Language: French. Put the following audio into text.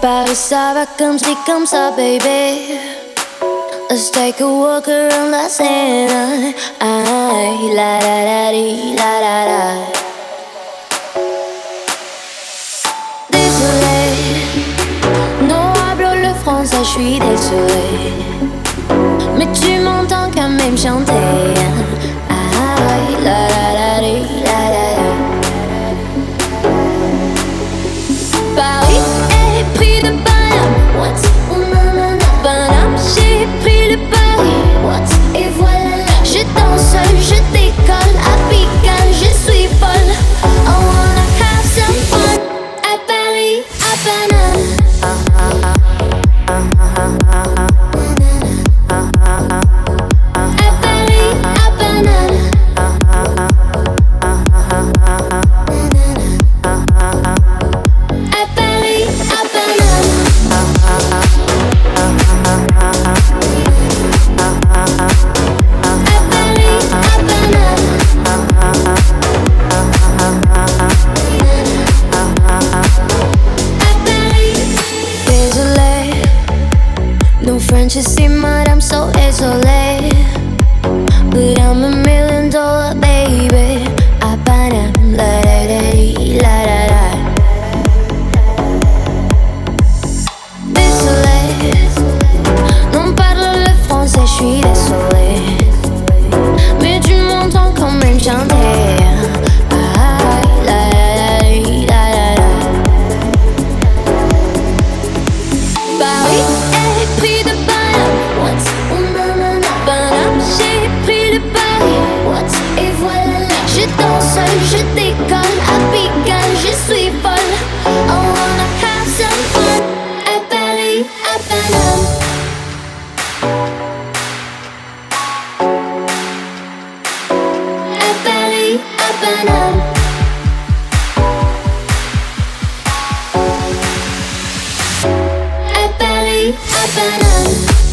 Paris, ça va comme ça, baby. Let's take a walk around la Seine. Ay, la la la di, la la la. Désolé, non hablo le français, je suis désolé. Mais tu m'entends quand même chanter. Ay, la la la di, la la la. Paris est pris de Paname. What? Paname, j'ai pris le pari. What? Et voilà, je danse, je décolle. À Pigalle, je suis folle. I wanna have some fun. À Paris, à Paname. À Paris, à Paname. À Paris, à Paname. French is see mad, I'm so désolé. But I'm a $1 million baby. À Paname, la la la la la la. Désolé, non parle le français, je suis désolé. Mais tu m'entends quand même chanter. Ah, la la la la la la. Paris est pris de Paname. What? Paname, j'ai pris le pari. What? Et voilà, je danse, je décolle. À Pigalle, je suis folle. I wanna have some fun. À Paris, à Paname. À Paris, à Paname. À Paris, à Paname.